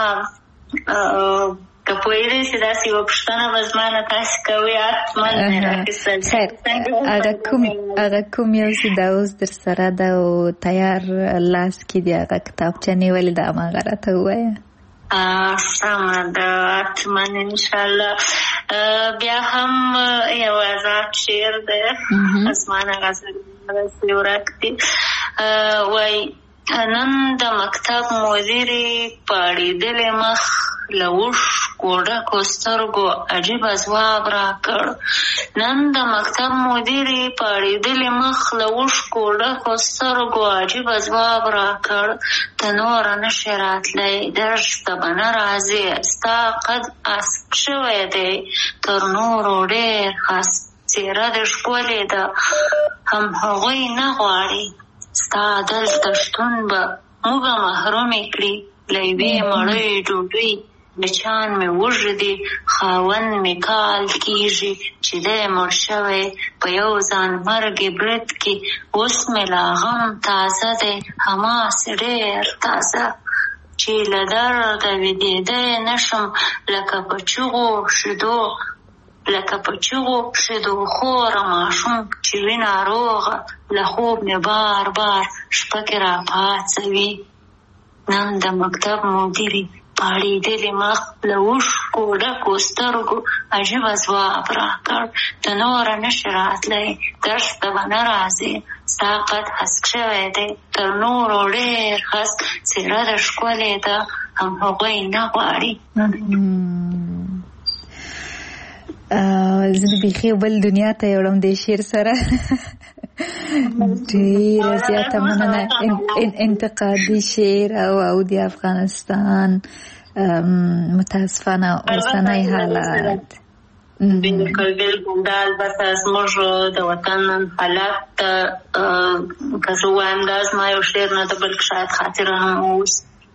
که پوهېدی چې داسې یوه پوښتنه به زما نه تاسې کوئ حتما مې راخیستل. هغه کوم یو چې دا اوس در سره ده او تیار لاس کې دی هغه کتابچه نیولې ده هماغه راته ووایه. سمه ده حتما انشاءالله. بیا هم یو آزاد شعر دی اسمانه غزل داسې ورک دي. وایي نن د مکتب مدیرې پاړېدلې مخ له اوښکو ډکو سترګو عجیبه ځواب راکړ. نن د مکتب مدیرې پاړېدلې مخ له اوښکو ډکو سترګو عجیبه ځواب راکړ. ته نوره نشې راتلی درس ته به نه راځې ستا قد اسب شوی دی تر نورو ډېر خاص څېره دې ښکلې ده هم هغوی نه غواړي ستا دلته شتون به موږه محرومې کړي له یوې مړۍ ډوډۍ بچان مې وږدي خاوند مې کال کېږي چې دی مړ شوی په یو ځان مرګې برید کې اوس مې لا غم تازه دی هماسې ډېر تازه چې له درده ویدېدی نشم لکه په چغو شیدو خوره ماشوم چې وي ناروغه له خوب مې بار بار شپه کې راپاڅوي. نن د مکتب مدیرې پاړېدلې مخ له اوښکو ډکو سترګو عجیبه ځواب راکړ. ته نوره نشې راتلی درس ته به نه راځې ستا قد هسک شوی دی تر نورو ډېر خس څېره ده ښکلې ده هم هغوی نه غواړي. زه د بیخي بل دنیا ته یوړم د شعر سره. ډېره زیاته مننه. انتقادي شعر او د افغانستان متاسفانه اوسنی حالات. بالکل دا البته زموږ د وطن حالات ته که زه ووایم دا زما یو شعر نه ده بلکې شاید خاطره هم اوس.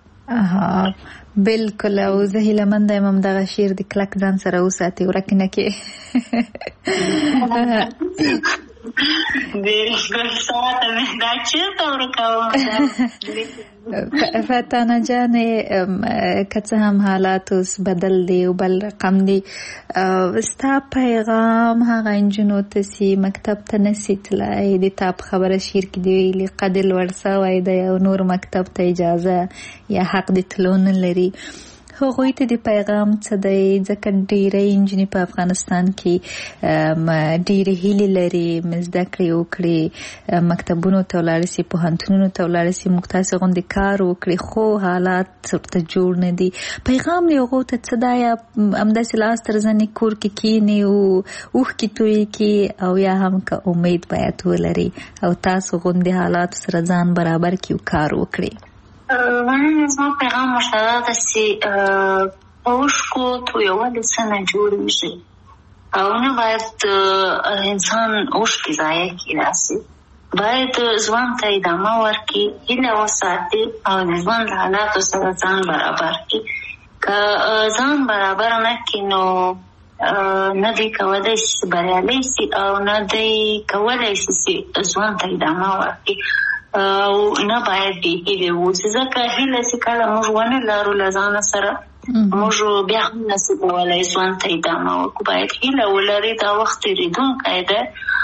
بالکل. او زه هیلهمنده یم همدغه شعر د کلک ځان سره وساتې ورک نه کړې. بالکل ساعته مې دا چېرته ورکوم. فتانه جانې که څه هم حالات اوس بدل دی او بل رقم دی، ستا پیغام هغه نجونو ته چې مکتب ته نسي تللی، د تا په خبره شعر کې دی ویلي قد لوړ سوی دی او نور مکتب ته اجازه یا حق د تلو نه لري، هغوی ته د پیغام څه دی؟ ځکه ډېری نجونې په افغانستان کې ډېرې هیلې لري زده کړې وکړي، مکتبونو ته ولاړې سي، پوهنتونونو ته ولاړې سي، موږ تاسې غوندې کار وکړي، خو حالات ورته جوړ نه دي. پیغام یې هغو ته څه دی؟ یا همداسې لاس تر زنې کور کې کښېني او اوښکې تویې کړي، او یا هم که امید باید ولري او تاسو غوندې حالاتو سره ځان برابر کړي او کار وکړي؟ زما پیغام ورته دا ده چې په اوښکو تویول څه نه جوړېږي او نه باید انسان اوښکې ضایع کړي، داسې باید ژوند ته ادامه ورکړي، هیله وساتي او د ژوند له حالاتو سره ځان برابر کړي. که ځان برابر نه کړي نو نه دی کولی شي بریالی شي او نه دی کولی شي چې ژوند ته ادامه ورکړي او نه باید بې هیلې واوسي، ځکه هیله چې کله موږ ونه لرو له ځانه سره موږ بیا هم نشو کولی ژوند ته ادامه ورکړو. باید هیله ولري، دا وخت تېرېدونکی دی،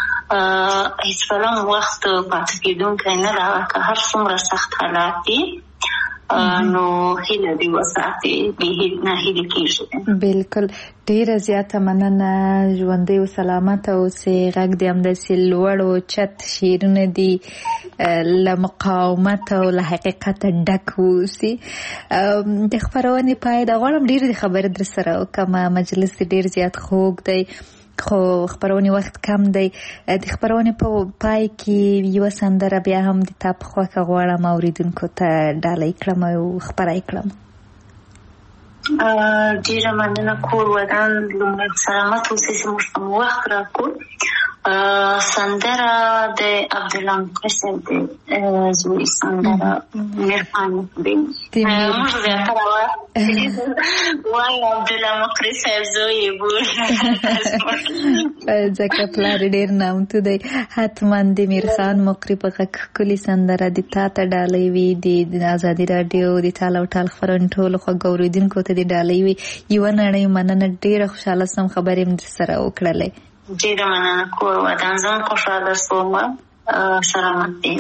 هېڅکله هم وخت پاتې کېدونکی نه ده، که هر څومره سخت حالات دي نو هیله دې وساتي، نه هیلې کېږي. بالکل، ډېره زیاته مننه، ژوندی او سلامته اوسې. غږ دې همداسې لوړ او چت شعرونه دي له مقاومت او له حقیقته ډک اوسي. د خپرونې پای ده، غواړم ډېرې خبرې در سره وکړم، مجلس ډېر زیات خوږ دی خو خپرونې وخت کم دی. د خپرونې په پای کې یوه سندره بیا هم د تا په خوښه غواړم اوریدونکو ته ډالۍ کړم او خپره یې کړم. ډېره مننه. کور ودان لومړی سلامت اوسئ چې موږ ته مو وخت راکړو. سندره د عبدالله مقر صاحب د زوی سندره میرخان دی. موږ زیاتره وایو عبدالله مقر صاحب زوی یې بولو ځکه پلار ډېر نامتو دی. حتما د میرخان مقري په غږ ښکلې سندره د تا ته ډالۍ وي، د ازادي راډیو د ټال او ټال خپرونې ټولو خوږ اورېدونکو ته د ډالۍ وي. یوه نړۍ مننه، ډېره خوشحاله شوم خبرې مې سره وکړلې. ډېره مننه. کور ودان زه هم خوشحاله شوم. سلامت دې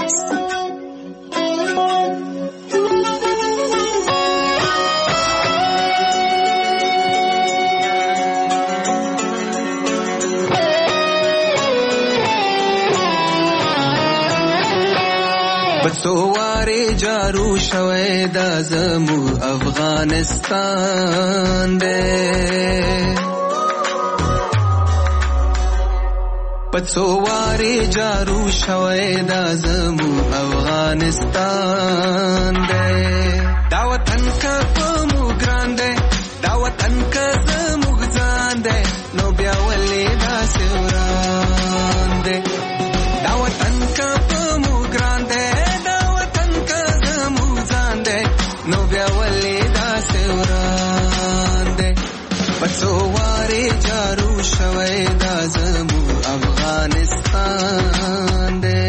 بڅو وارې جارو شوی دا زموږ افغانستان دی، پڅو وارې جارو شوی دا زموږ افغانستان دی. دا وطن که په موږ ګران دی، دا وطن که زموږ ځان دی، نو بیا ولې داسې وران دی. دا وطن که په موږ ګران دی، دا وطن که زموږ ځان دی، نو بیا ولې داسې وران دی. پڅو وارې جارو شوی دا زموږ افغانستان دی.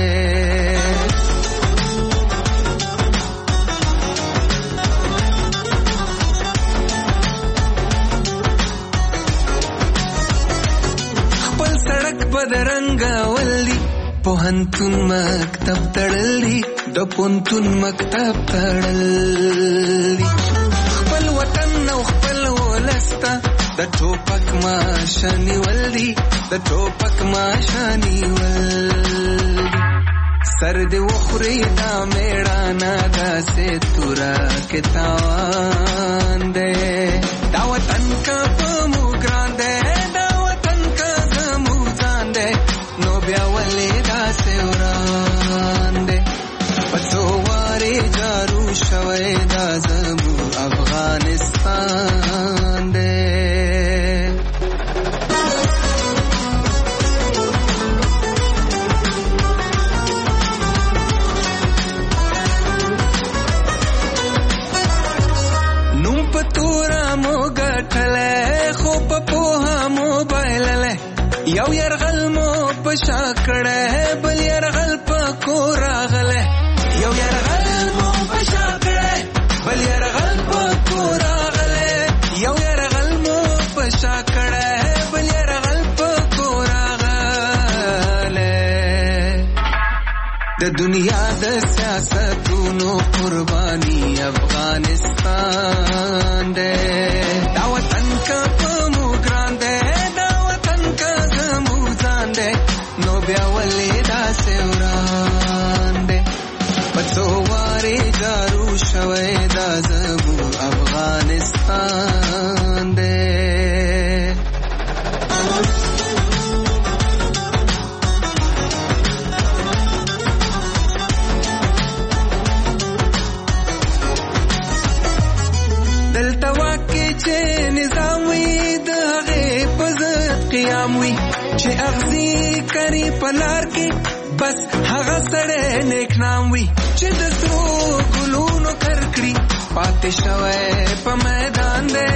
خپل سړک بدرنګ ولي، پوهنتون مکتب تړلی، د پوهنتون مکتب تړلی. خپل وطن او خپل ولسته د ټوپک ماشه نیول دي، د ټوپک ماشه نیول دي. سر دې وخوري دا میړانه داسې توره کې تاوان دی. دا وطن که په موږ ګران دی، دا وطن که زموږ ځان دی، نو بیا ولې داسې وران دی. پڅو وارې جارو شوی دا زموږ افغانستان دی. یو یرغل مو پشا کړه بل يرغل پکو راغله یو يرغل مو پشا کړه بل يرغل پکو راغله یو يرغل مو پشا کړه بل يرغل پکو راغله د دنیا د سیاستونو قرباني افغانستان دے دا وطن کا پمو ګران دے دا وطن کا زمو ځان دے نو بیا ولې دا سوران دے پڅو واره جارو شوي دا زمو افغانستان دے چې اغزی کری پلار کې بس هغه سره نیک نام وي چې د سرو ګلونو کرکړي پاتې شوی په میدان دی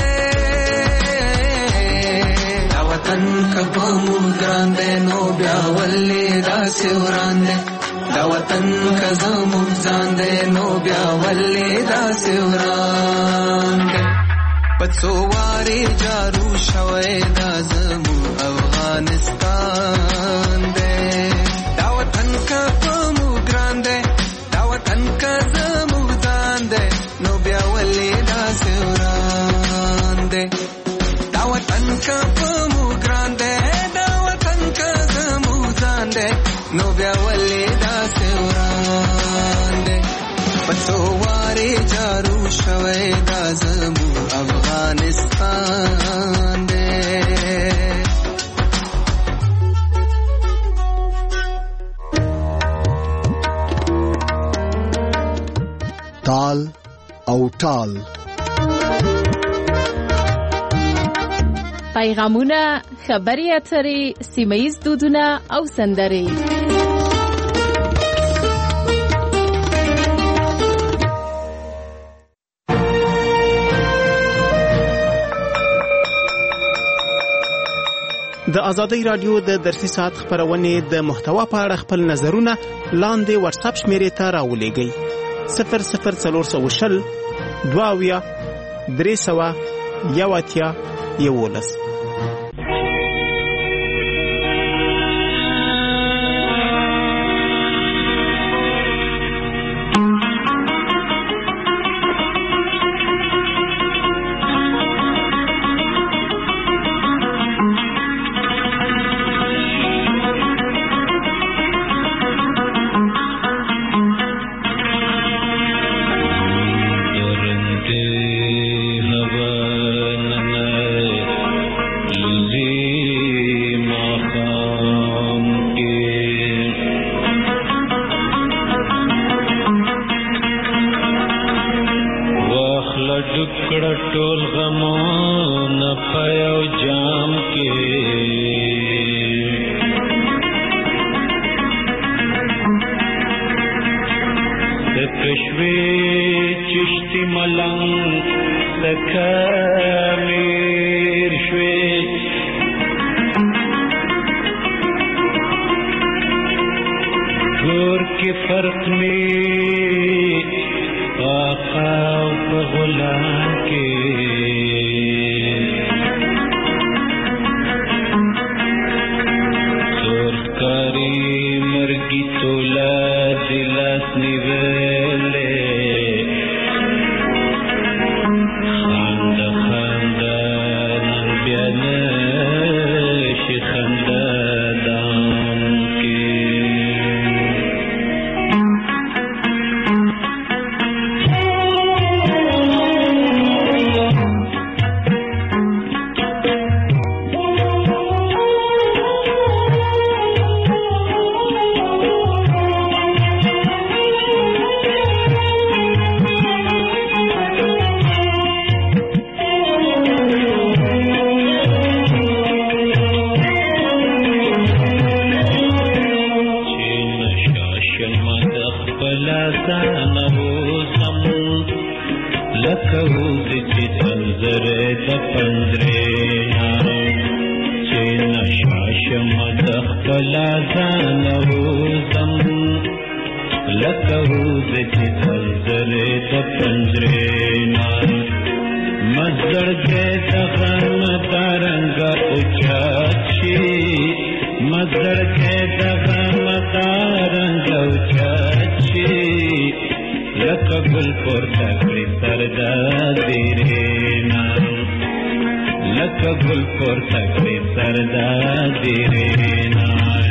دا وطن کبه مو ګران دی نو بیا ولې داسې وران دی دا وطن که زموږ ځان دی نو بیا ولې داسې وران دی پڅو واره جارو شوی دا زمو افغانستان دے دا وطن کا پمو ګران دے دا وطن کا زمو ځان دے نو بیا ولې دا سوران دے دا وطن کا پمو ګران دے دا وطن کا زمو ځان دے نو بیا ولې دا سوران دے پڅو واره جارو شوی دا زمو افغانستان دے تال او ټال پیغامونه خبري اترې سیمه‌ییز دودونه او سندرې د ازادۍ رادیو د درسي ساعت خبرونه د محتوا په اړه خپل نظرونه لاندې واتس اپ شمیرې ته راولېږئ 00420 22 300 11 خپل ځان وزم لکه روز چې تلزرې د پنجرېنا مزړګې د غم ترنګ اوچت شي مزړګې د غم ترنګ اوچت شي لکه ګل پورته کړي سر د دیرېنا لکه ګل پورته کړي سر د دیرېنا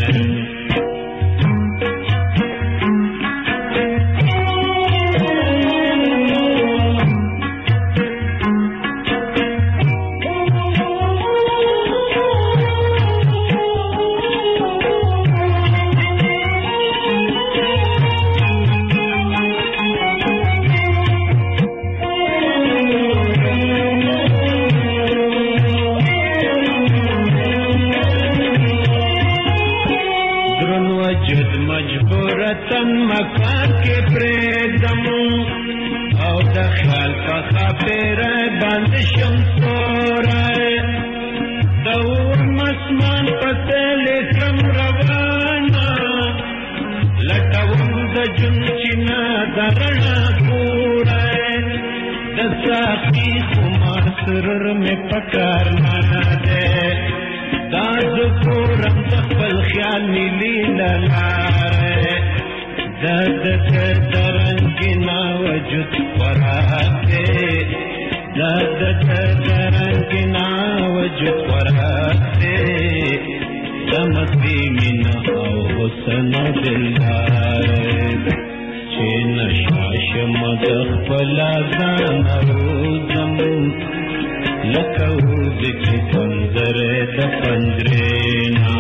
مجبورتن مکان کې پرېږدم او د خیال په خاطره باندې شم ستوری د اوم اسمان په تلې کړم روانه لټوم د جون چینه د رڼا ګوری د ساقي خمار سرور مې په کار نه دی دا زه ګورم د خپل خیال نیلي لاره دا د رنګینا وجود خوراک دی دا د رنګینا وجود خوراک دی د مستی مینا او حسن دلدار چې نشه شم د خپل ځان وزم لکه روز چې تلزرې د پنجرېنا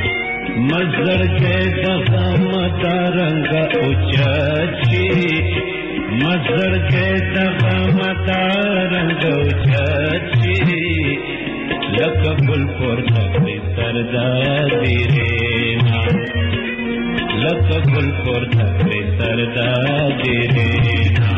مزړګې د غم ترنګ اوچت شي مزړګې د غم ترنګ اوچت شي لکه ګل پورته کړي سر د دیرېنا لکه ګل پورته کړي سر د دیرېنا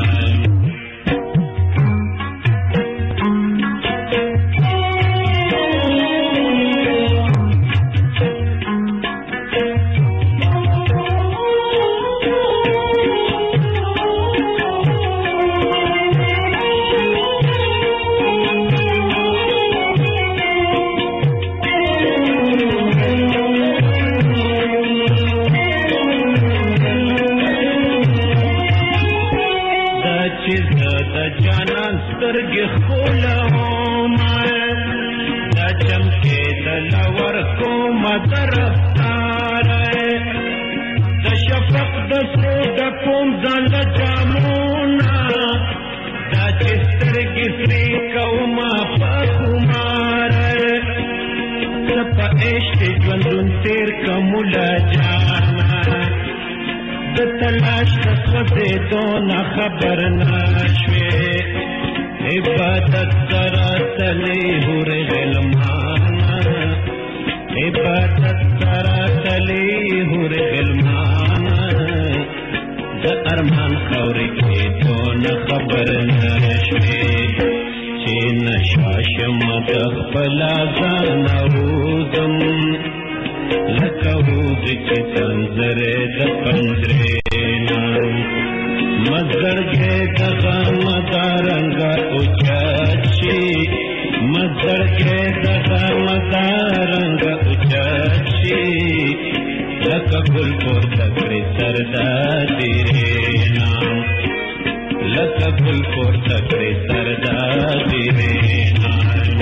سترګې خولومه دا چمکېدله ورکومه طرفداره د شفق د سرو ډکوم ځان له جامونه دا چې سترګې سرې کومه په خماره زه په عشق ژوندون تېر کموله جانه د تلاش د سوځېدو نه خبر نه شوې عبادت سره تلې هورې غلمانه عبادت سره تلې هورې غلمانه د ارمان خاورې کېدو نه خبر نه شوې چې نشه شم د خپل ځان وزم لکه روز چې تلزرې د پنجرېنا مزړګې د غم ترنګ اوچت شي مزړګې د غم ترنګ اوچت شي لکه ګل پورته کړي سر د دیرېنا لکه ګل پورته کړي سر د دیرېنا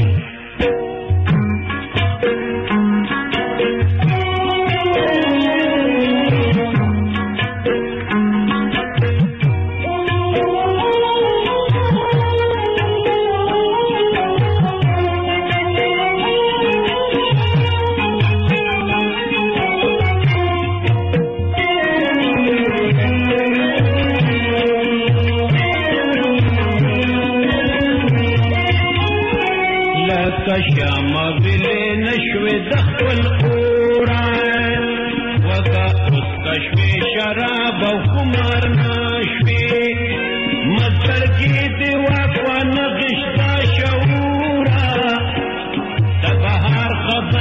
شام ویلې نشوې د خپل قرآن وکه اوس کشوې شراب او خمار نشوې مزړګې دې واکوانه غشتا شعوره د بهار خزان د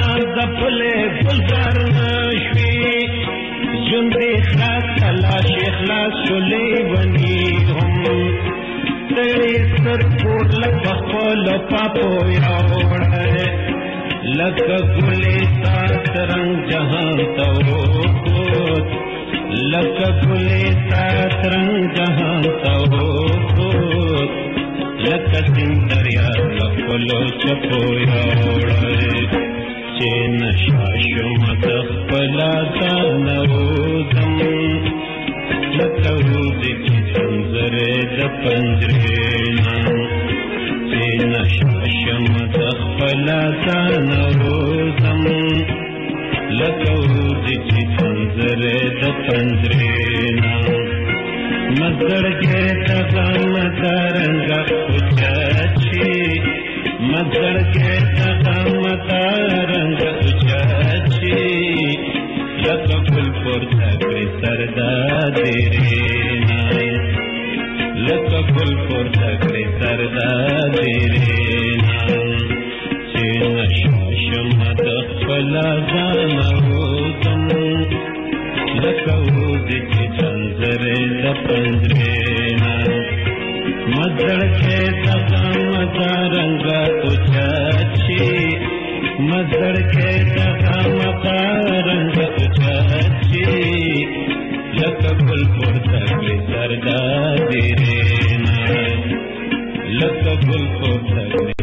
پلې گلزار نشوي ژوند دې خلاص تلاش اخلاص شولې ونی هم تړې سر کور لکه خپل پاپو یاوړې لکه ګلې سات رنگ جهان ته وخوت لکه ګلې سات رنگ جهان ته وخوت لکه سیند دریا لخپلو چپو یاوړې چې نشه شوم د خپله ځانه وځم لکه وځې چې څنځرې د پنجرې نه چې نشه شوم د خپله ځانه وځم لکه وځې چې څنځرې د پنجرې نه مزړګې ته غم ترنګه اوچاچي مزړګې ته غم ترنګه اوچاچي لکه ګل پورته کړې سر د دیرې نه لکه ګل پورته کړې سر د دیرې نه چې نشه شم د خپله ځانه وځم لکه وځې چې څنځرې د پنجرې نه مزړګې ته غم ترنګه اوچاچي مزړګې ته غم ترنګه اوچاچي لکه ګل پورته کړې سر د دیرې نه لکه ګل پورته کړې